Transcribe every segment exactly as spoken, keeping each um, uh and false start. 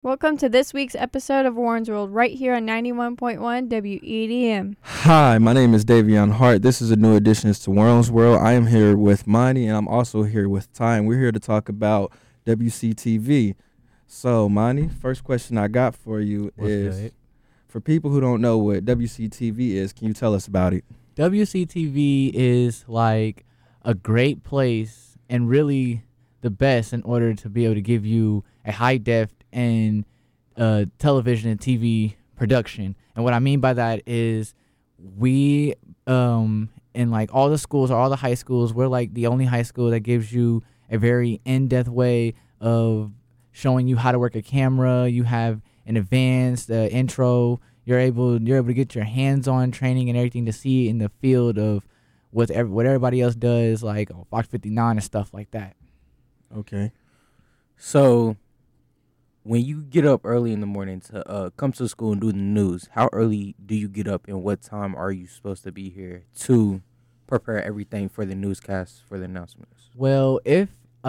Welcome to this week's episode of Warren's World, right here on ninety-one point one W E D M. Hi, my name is Davion Hart. This is a new addition to Warren's World. I am here with Monty, and I'm also here with Ty, and we're here to talk about W C T V. So, Monty, first question I got for you What's is, good? for people who don't know what W C T V is, can you tell us about it? W C T V is like a great place and really the best in order to be able to give you a high def and uh, television and T V production. And what I mean by that is we, um, in like all the schools or all the high schools, we're like the only high school that gives you a very in-depth way of showing you how to work a camera. You have an advanced uh, intro. You're able you're able to get your hands-on training and everything to see in the field of what ev- what everybody else does, like oh, Fox fifty-nine and stuff like that. Okay. So, when you get up early in the morning to uh, come to school and do the news, how early do you get up and what time are you supposed to be here to prepare everything for the newscast, for the announcements? Well, if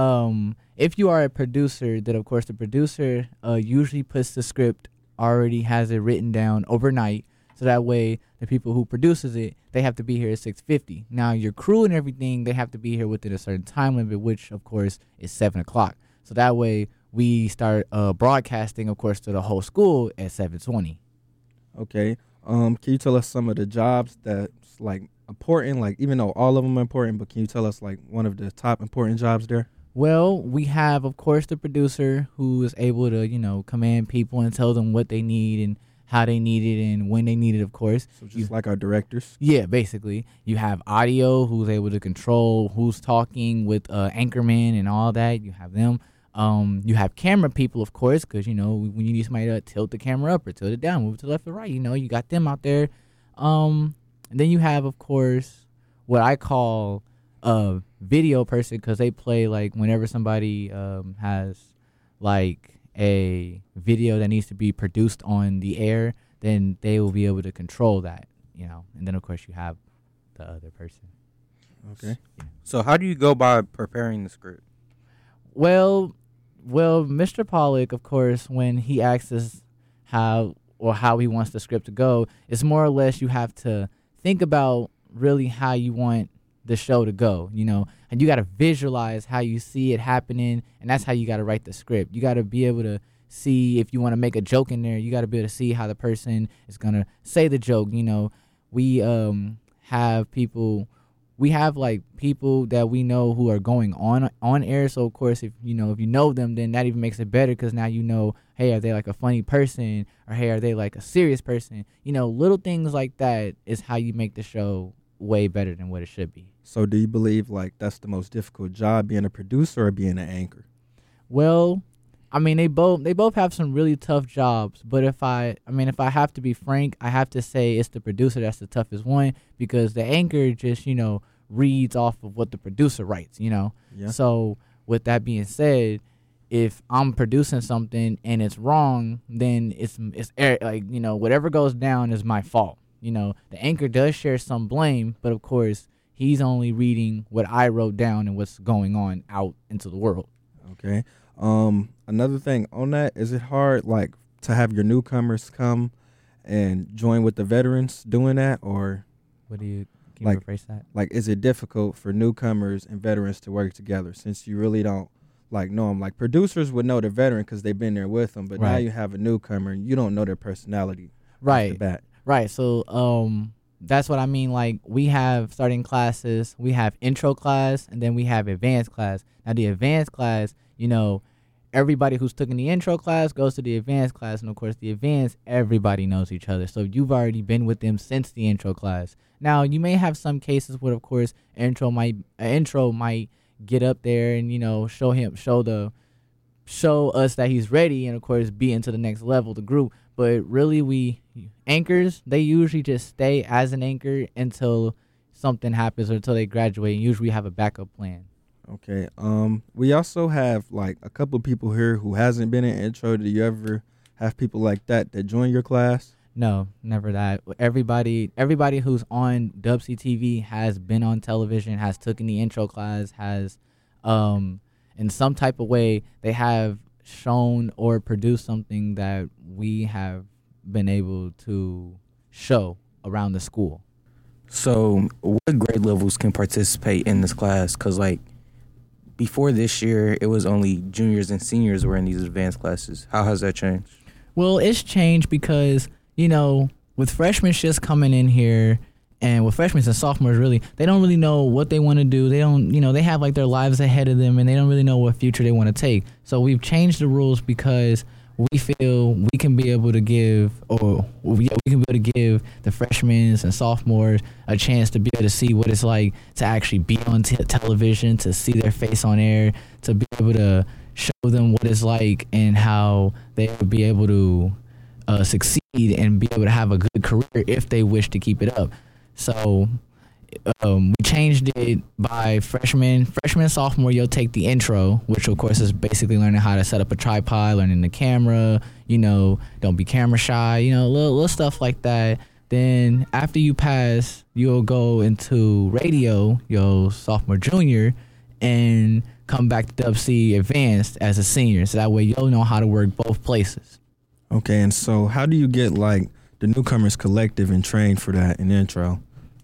um if you are a producer, then of course the producer uh, usually puts the script, already has it written down overnight, so that way the people who produces it, they have to be here at six fifty. Now your crew and everything, they have to be here within a certain time limit, which of course is seven o'clock. So that way we start uh, broadcasting, of course, to the whole school at seven twenty. Okay. Um, can you tell us some of the jobs that's like important? Like, even though all of them are important, but can you tell us like one of the top important jobs there? Well, we have, of course, the producer who is able to, you know, command people and tell them what they need and how they need it and when they need it, of course. So just you, like our directors? Yeah, basically. You have audio, who's able to control who's talking with uh, anchorman and all that. You have them. Um, you have camera people, of course, because, you know, when you need somebody to tilt the camera up or tilt it down, move it to the left or right, you know, you got them out there. Um, and then you have, of course, what I call a video person, because they play, like, whenever somebody um, has, like, a video that needs to be produced on the air, then they will be able to control that, you know. And then, of course, you have the other person. Okay. Yeah. So, how do you go by preparing the script? Well... Well, Mister Pollock, of course, when he asks us how or how he wants the script to go, it's more or less you have to think about really how you want the show to go, you know, and you got to visualize how you see it happening, and that's how you got to write the script. You got to be able to see if you want to make a joke in there, you got to be able to see how the person is going to say the joke, you know. We um have people... We have, like, people that we know who are going on on air. So, of course, if you know if you know them, then that even makes it better because now you know, hey, are they, like, a funny person? Or, hey, are they, like, a serious person? You know, little things like that is how you make the show way better than what it should be. So do you believe, like, that's the most difficult job, being a producer or being an anchor? Well, I mean, they both they both have some really tough jobs. But if I, I mean, if I have to be frank, I have to say it's the producer that's the toughest one because the anchor just, you know, reads off of what the producer writes, you know. Yeah. So with that being said, if I'm producing something and it's wrong, then it's it's like, you know, whatever goes down is my fault. You know, the anchor does share some blame, but of course he's only reading what I wrote down and what's going on out into the world. Okay. Um, another thing on that, is it hard, like, to have your newcomers come and join with the veterans doing that, or What do you can Like- you rephrase that? like, is it difficult for newcomers and veterans to work together since you really don't, like, know them? Like, producers would know the veteran because they've been there with them, but now Right. you have a newcomer and you don't know their personality off the Right. bat. Right. So um that's what I mean. Like, we have starting classes, we have intro class, and then we have advanced class. Now the advanced class, you know, everybody who's taking the intro class goes to the advanced class, and of course the advanced, everybody knows each other. So you've already been with them since the intro class. Now you may have some cases where, of course, intro might uh, intro might get up there and, you know, show him show the show us that he's ready, and of course be into the next level, the group. But really, we anchors, they usually just stay as an anchor until something happens or until they graduate, and usually have a backup plan. Okay. Um, we also have, like, a couple of people here who hasn't been in intro. Do you ever have people like that that join your class? No, never that. Everybody everybody who's on W C T V has been on television, has taken the intro class, has um in some type of way they have shown or produced something that we have been able to show around the school. So, what grade levels can participate in this class? Because, like, before this year, it was only juniors and seniors were in these advanced classes. How has that changed? Well, it's changed because, you know, with freshmen just coming in here, and with freshmen and sophomores, really, they don't really know what they want to do. They don't, you know, they have like their lives ahead of them, and they don't really know what future they want to take. So we've changed the rules because we feel we can be able to give, or we, we can be able to give the freshmen and sophomores a chance to be able to see what it's like to actually be on t- television, to see their face on air, to be able to show them what it's like and how they would be able to uh, succeed and be able to have a good career if they wish to keep it up. So um, we changed it by freshman, freshman and sophomore. You'll take the intro, which of course is basically learning how to set up a tripod, learning the camera. You know, don't be camera shy. You know, little little stuff like that. Then after you pass, you'll go into radio, your sophomore, junior, and come back to W C Advanced as a senior. So that way you'll know how to work both places. Okay, and so how do you get like the newcomers collective and trained for that in the intro?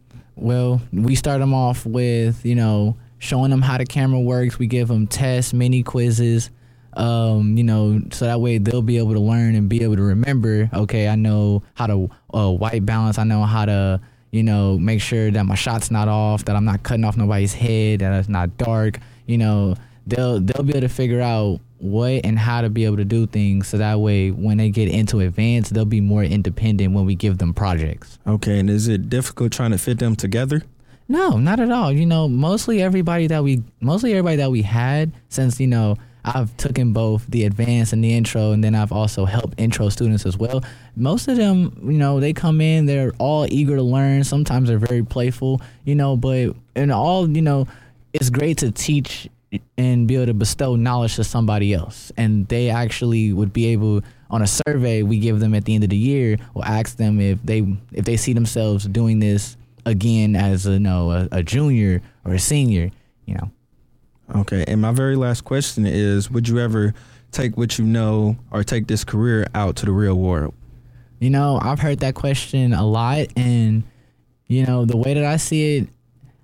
Well, we start them off with, you know, showing them how the camera works. We give them tests, mini quizzes, um, you know, so that way they'll be able to learn and be able to remember, okay, I know how to uh, white balance. I know how to, you know, make sure that my shot's not off, that I'm not cutting off nobody's head, that it's not dark. You know, they'll they'll be able to figure out what and how to be able to do things, so that way when they get into advanced, they'll be more independent when we give them projects. Okay, and is it difficult trying to fit them together? No, not at all. You know, mostly everybody that we mostly everybody that we had, since, you know, I've taken both the advanced and the intro, and then I've also helped intro students as well. Most of them, you know, they come in, they're all eager to learn. Sometimes they're very playful, you know, but in all, you know, it's great to teach and be able to bestow knowledge to somebody else. And they actually would be able, on a survey we give them at the end of the year, we'll ask them if they if they see themselves doing this again as a, you know, a, a junior or a senior, you know. Okay, and my very last question is, would you ever take what you know or take this career out to the real world? You know, I've heard that question a lot, and, you know, the way that I see it,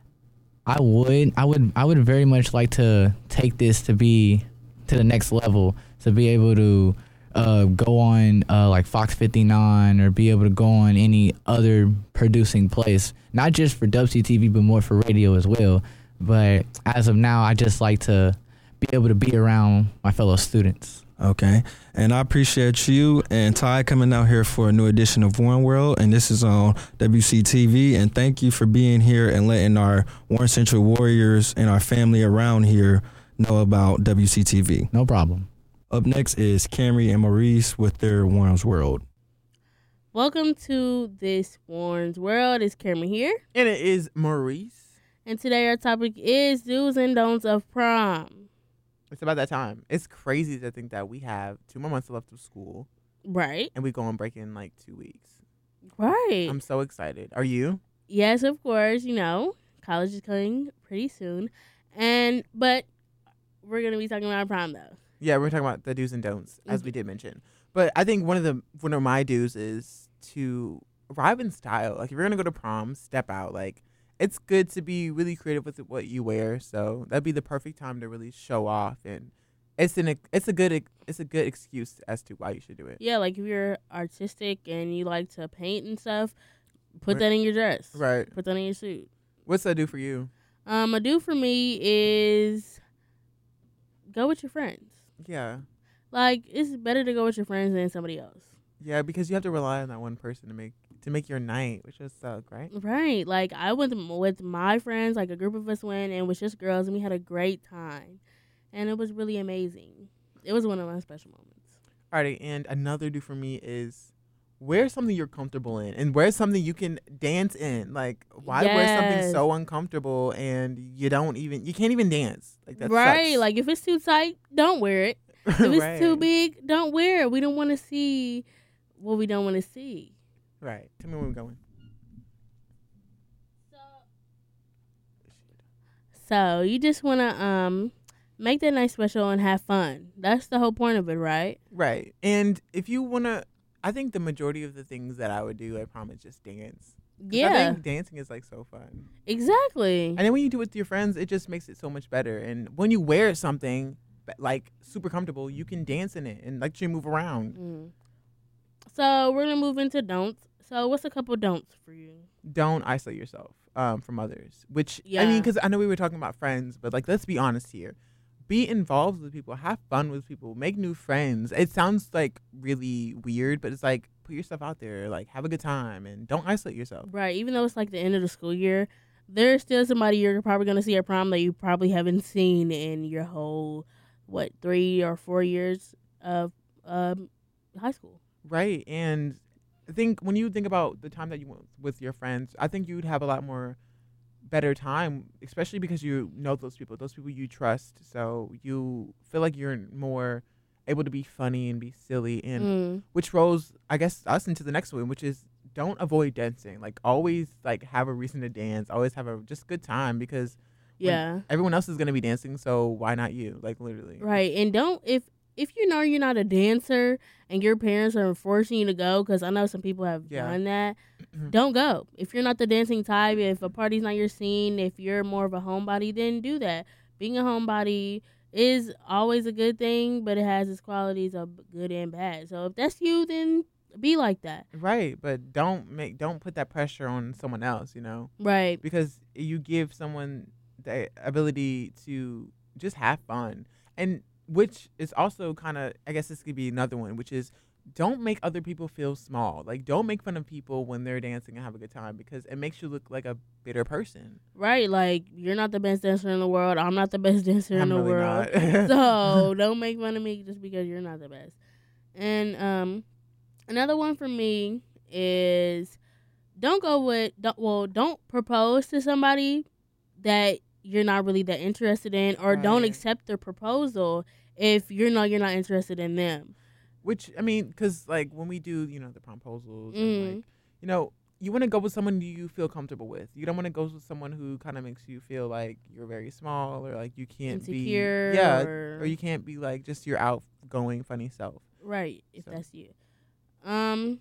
I would, I would, I would very much like to take this to be to the next level, to be able to uh, go on uh, like Fox fifty-nine, or be able to go on any other producing place, not just for W C T V, but more for radio as well. But as of now, I just like to be able to be around my fellow students. Okay, and I appreciate you and Ty coming out here for a new edition of Warren World, and this is on W C T V, and thank you for being here and letting our Warren Central Warriors and our family around here know about W C T V. No problem. Up next is Camry and Maurice with their Warren's World. Welcome to this Warren's World. It's Camry here. And it is Maurice. And today our topic is do's and don'ts of prom. It's about that time. It's crazy to think that we have two more months left of school. Right. And we go on break in like two weeks. Right. I'm so excited. Are you? Yes, of course. You know, college is coming pretty soon. And, but we're going to be talking about prom though. Yeah, we're talking about the do's and don'ts, as we did mention. But I think one of the one of my do's is to arrive in style. Like, if you're going to go to prom, step out. Like, it's good to be really creative with what you wear, so that'd be the perfect time to really show off, and it's an it's a good it's a good excuse as to why you should do it. Yeah, like if you're artistic and you like to paint and stuff, put Right. that in your dress. Right. Put that in your suit. What's that do for you? Um, a do for me is go with your friends. Yeah. Like, it's better to go with your friends than somebody else. Yeah, because you have to rely on that one person to make to make your night, which is suck, right? Right. Like, I went with my friends, like a group of us went, and it was just girls, and we had a great time. And it was really amazing. It was one of my special moments. Alrighty, and another do for me is wear something you're comfortable in, and wear something you can dance in. Like, why wear something Yes. so uncomfortable and you don't even you can't even dance? Like, that Right. sucks. Like, if it's too tight, don't wear it. If it's Right. too big, don't wear it. We don't want to see what we don't want to see. Right. Tell me where we're going. So you just want to um make that night special and have fun. That's the whole point of it, right? Right. And if you want to, I think the majority of the things that I would do at prom is just dance. 'Cause I Yeah, think dancing is like so fun. exactly. And then when you do it with your friends, it just makes it so much better. And when you wear something ba- like super comfortable, you can dance in it and let you move around. Mm. So we're gonna move into don'ts. So what's a couple don'ts for you? Don't isolate yourself um, from others. Which I Yeah. mean, because I know we were talking about friends, but like let's be honest here. Be involved with people. Have fun with people. Make new friends. It sounds like really weird, but it's like put yourself out there. Like have a good time and don't isolate yourself. Right. Even though it's like the end of the school year, there's still somebody you're probably gonna see at prom that you probably haven't seen in your whole what three or four years of um, high school. Right. And I think when you think about the time that you went with your friends, I think you'd have a lot more better time, especially because you know those people, those people you trust. So you feel like you're more able to be funny and be silly. And Mm. which rolls, I guess, us into the next one, which is don't avoid dancing. Like always like have a reason to dance. Always have a just good time because when Yeah. everyone else is going to be dancing. So why not you? Like literally. Right. And don't if if you know you're not a dancer and your parents are forcing you to go, because I know some people have Yeah. done that, don't go. If you're not the dancing type, if a party's not your scene, if you're more of a homebody, then do that. Being a homebody is always a good thing, but it has its qualities of good and bad. So if that's you, then be like that. Right. But don't make, don't put that pressure on someone else, you know? Right. Because you give someone the ability to just have fun, and which is also kind of, I guess this could be another one, which is don't make other people feel small. Like don't make fun of people when they're dancing and have a good time because it makes you look like a bitter person. Right. Like you're not the best dancer in the world. I'm not the best dancer in I'm the really world. not. So don't make fun of me just because you're not the best. And um, another one for me is don't go with don't, well don't propose to somebody that you're not really that interested in, or don't Right. accept their proposal if you're not you're not interested in them. Which I mean, because like when we do, you know, the promposals, Mhm. and like, you know, you want to go with someone you feel comfortable with. You don't want to go with someone who kind of makes you feel like you're very small or like you can't Insecure be, yeah, or- or you can't be like just your outgoing, funny self. Right, if So- that's you. Um,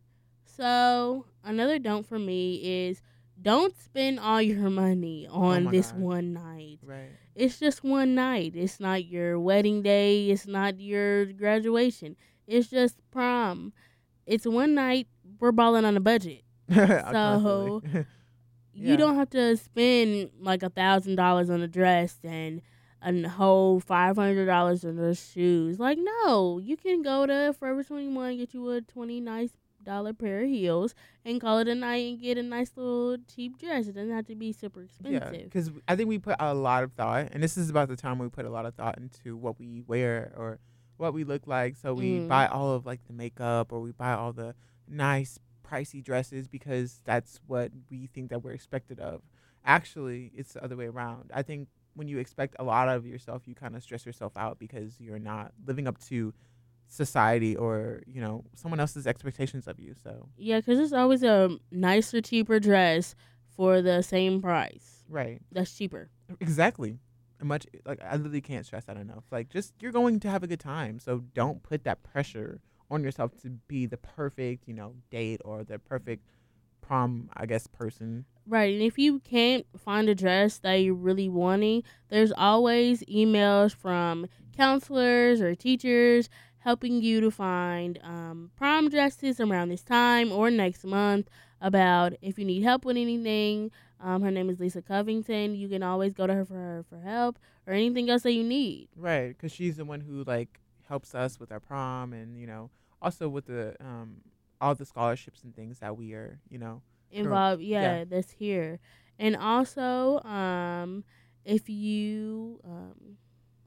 so another don't for me is don't spend all your money on my this gosh. one night. Right. It's just one night. It's not your wedding day. It's not your graduation. It's just prom. It's one night. We're balling on a budget. So You Yeah. don't have to spend like a thousand dollars on a dress and a whole five hundred dollars on those shoes. Like, no, you can go to Forever twenty-one, get you a twenty nice dollar pair of heels, and call it a night and get a nice little cheap dress. It doesn't have to be super yeah, expensive. because I think we put a lot of thought, and this is about the time we put a lot of thought into what we wear or what we look like. So we Mm. buy all of like the makeup, or we buy all the nice pricey dresses because that's what we think that we're expected of. Actually, it's the other way around. I think when you expect a lot of yourself, you kind of stress yourself out because you're not living up to society or, you know, someone else's expectations of you. So, Yeah, because it's always a nicer, cheaper dress for the same price. right. That's cheaper. Exactly. And much like I literally can't stress that enough. Like just you're going to have a good time. So don't put that pressure on yourself to be the perfect, you know, date or the perfect prom, I guess, person. Right, and if you can't find a dress that you're really wanting, there's always emails from counselors or teachers helping you to find um, prom dresses around this time or next month. About if you need help with anything, um, her name is Lisa Covington. You can always go to her for her for help or anything else that you need. Right, because she's the one who like helps us with our prom and, you know, also with the um all the scholarships and things that we are, you know. Involved, yeah, Yeah. that's here. And also, um, if you um,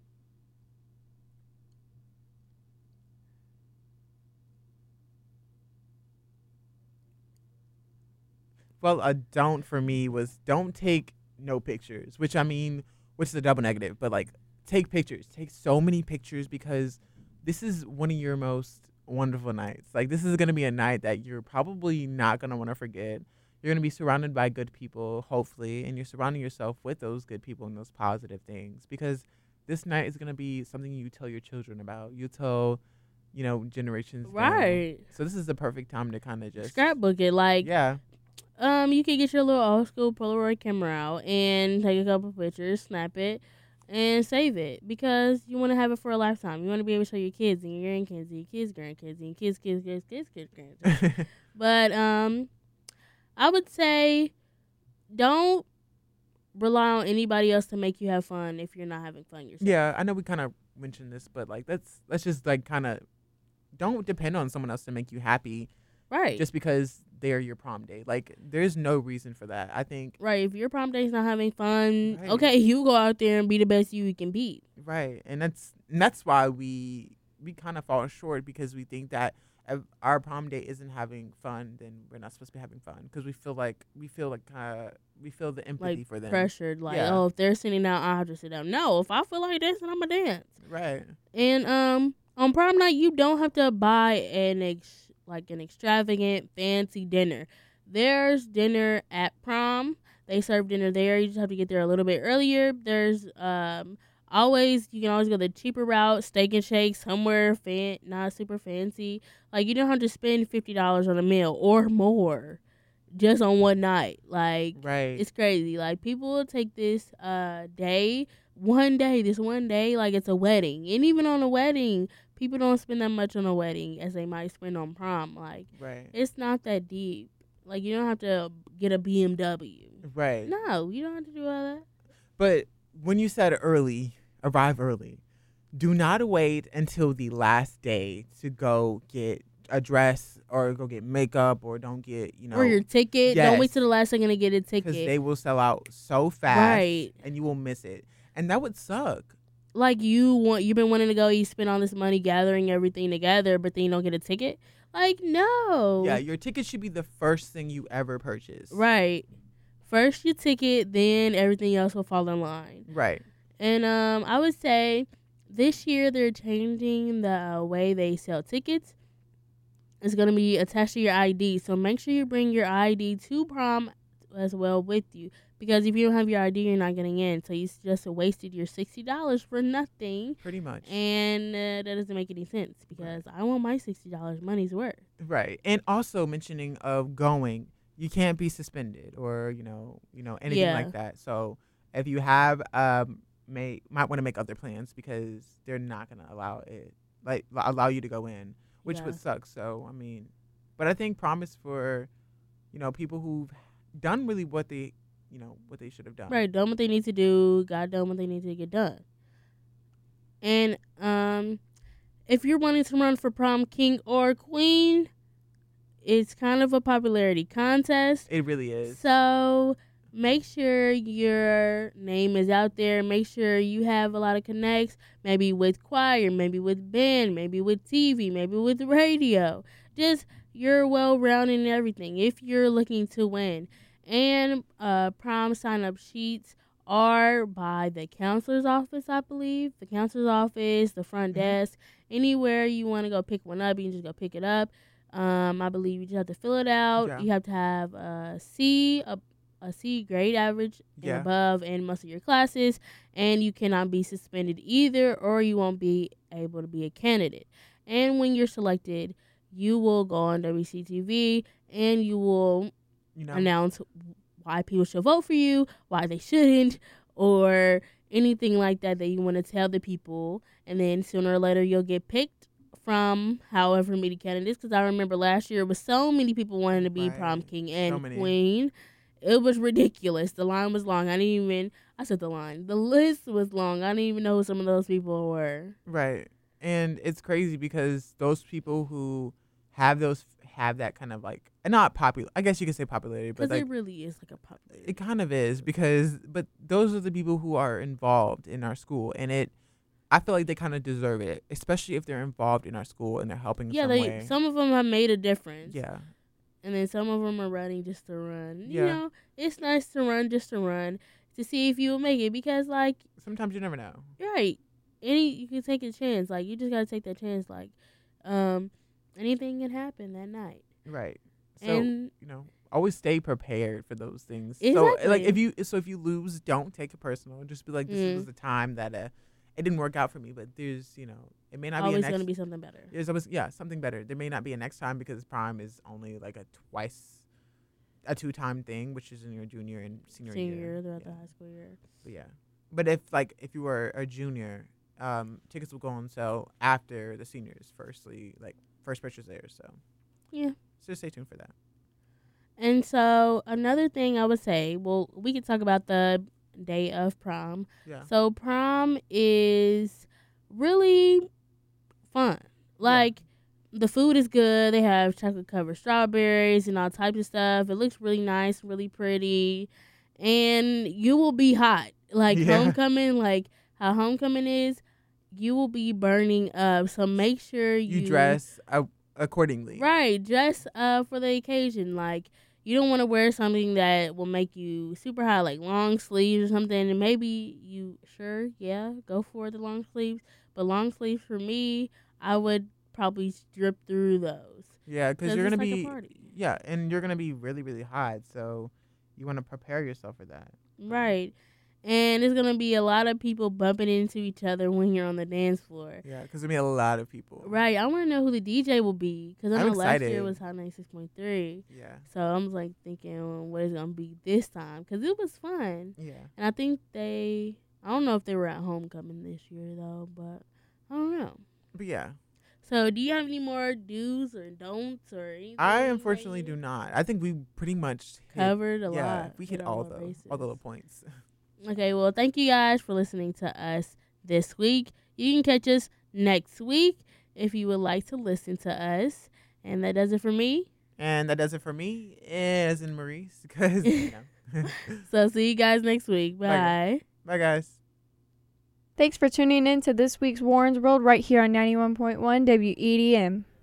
Well, a don't for me was don't take no pictures, which I mean, which is a double negative, but like take pictures. Take so many pictures because this is one of your most wonderful nights. Like this is going to be a night that you're probably not going to want to forget. You're going to be surrounded by good people, hopefully, and you're surrounding yourself with those good people and those positive things because this night is gonna be something you tell your children about. You tell, you know, generations. down. Right. So this is the perfect time to kind of just Scrapbook it. Like, Yeah. um, you could get your little old school Polaroid camera out and take a couple pictures, snap it, and save it because you want to have it for a lifetime. You want to be able to show your kids and your grandkids and your kids' grandkids and your kids' kids, kids, kids, kids, grandkids. But um, I would say don't rely on anybody else to make you have fun if you're not having fun yourself. Yeah, I know we kind of mentioned this, but like let's let's just like kind of don't depend on someone else to make you happy Right. just because they're your prom date. Like there's no reason for that. I think Right. If your prom date's not having fun, Right. okay, you go out there and be the best you can be. right, and that's and that's why we we kind of fall short because we think that if our prom date isn't having fun, then we're not supposed to be having fun because we feel like we feel like uh, we feel the empathy Like for them. pressured, like, Yeah. oh, if they're sitting down, I have to sit down. No, if I feel like dancing, I'm going to dance. Right. And um, on prom night, you don't have to buy an ex- like an extravagant, fancy dinner. There's dinner at prom. They serve dinner there. You just have to get there a little bit earlier. There's um always you can always go the cheaper route, steak and shake somewhere fan not super fancy. Like you don't have to spend fifty dollars on a meal or more, just on one night. Like Right. it's crazy. Like people will take this uh day, one day, this one day, like it's a wedding. And even on a wedding, people don't spend that much on a wedding as they might spend on prom. Like right. it's not that deep. Like you don't have to get a B M W. Right. No, you don't have to do all that. But when you said early, arrive early, do not wait until the last day to go get a dress or go get makeup or don't get, you know, Or your ticket. Don't wait yes. till the last second to get a because ticket. they will sell out so fast Right. and you will miss it. And that would suck. Like you want, you've been wanting to go. You spend all this money gathering everything together, but then you don't get a ticket. Like no. Yeah, your ticket should be the first thing you ever purchase. Right. First your ticket, then everything else will fall in line. Right. And um, I would say this year they're changing the way they sell tickets. It's going to be attached to your I D. So make sure you bring your I D to prom as well with you. Because if you don't have your I D, you're not getting in. So you just wasted your sixty dollars for nothing. Pretty much. And uh, that doesn't make any sense because I want my sixty dollars money's worth. Right. And also mentioning of going, you can't be suspended or, you know, you know, anything Yeah. like that. So if you have um may might want to make other plans because they're not going to allow it like allow you to go in, which Yeah. would suck. So, I mean, but I think prom is for, you know, people who've done really what they, you know, what they should have done. Right, done what they need to do, got done what they need to get done. And um, if you're wanting to run for prom king or queen, it's kind of a popularity contest. It really is. So make sure your name is out there. Make sure you have a lot of connects, maybe with choir, maybe with band, maybe with T V, maybe with radio. Just you're well-rounded in everything if you're looking to win. And uh, prom sign-up sheets are by the counselor's office, I believe. The counselor's office, the front Mhm. desk, anywhere you want to go pick one up, you can just go pick it up. Um, I believe you just have to fill it out. Yeah. You have to have a C, a, a C grade average and Yeah. above in most of your classes, and you cannot be suspended either, or you won't be able to be a candidate. And when you're selected, you will go on W C T V and you will You know. announce why people should vote for you, why they shouldn't, or anything like that that you want to tell the people. And then sooner or later, you'll get picked from however many candidates. Because I remember last year, it was so many people wanting to be Right. prom king So and many. queen. It was ridiculous. The line was long. I didn't even, I said the line. The list was long. I didn't even know who some of those people were. Right. And it's crazy because those people who have those have that kind of like not popular I guess you could say popularity, but Because like it really is like a popular. it kind of is because but those are the people who are involved in our school and it I feel like they kind of deserve it, especially if they're involved in our school and they're helping Yeah, some they way. some of them have made a difference. Yeah. And then some of them are running just to run. You Yeah. know, it's nice to run just to run to see if you will make it because, like, Sometimes you never know. right, any you can take a chance. Like, you just gotta take that chance. Like, um, anything can happen that night. Right. So, and you know, always stay prepared for those things. So like Exactly. if you so if you lose, don't take it personal. Just be like this Mm. was the time that uh it didn't work out for me. But there's, you know, it may not be a Always next. gonna be something better. There's always, yeah, something better. There may not be a next time because prom is only like a twice, a two time thing, which is in your junior and senior, Senior year. year throughout yeah. the high school year. But yeah, but if like if you were a junior, um, tickets will go on sale after the seniors. Firstly, like first purchase there. So Yeah. so stay tuned for that. And so another thing I would say, well, we could talk about the day of prom. Yeah. So prom is really fun. Like the food is good. They have chocolate covered strawberries and all types of stuff. It looks really nice, really pretty, and you will be hot. Like Yeah. homecoming, like how homecoming is, you will be burning up. So make sure you, You dress uh, accordingly. right, dress uh for the occasion. Like you don't want to wear something that will make you super hot, like long sleeves or something. And maybe you, sure, yeah, go for the long sleeves. But long sleeves for me, I would probably strip through those. Yeah, because 'Cause you're it's gonna like a be party. yeah, and you're gonna be really really hot. So you want to prepare yourself for that. Right. And there's going to be a lot of people bumping into each other when you're on the dance floor. Yeah, because there'll be a lot of people. Right. I want to know who the D J will be. Because I I'm know last year excited. was Hot ninety-six point three. Yeah. So I'm like thinking, well, what is it going to be this time? Because it was fun. Yeah. And I think they, I don't know if they were at homecoming this year, though, but I don't know. But yeah, So do you have any more do's or don'ts or anything? I that unfortunately you do not. I think we pretty much hit, Covered a yeah, lot. we hit Hit all all the the bases. all the little points. Okay, well, thank you guys for listening to us this week. You can catch us next week if you would like to listen to us. And that does it for me. And that does it for me, as in Maurice. Because you know. So see you guys next week. Bye, Bye. Bye, guys. Thanks for tuning in to this week's Warren's World right here on ninety-one point one W E D M.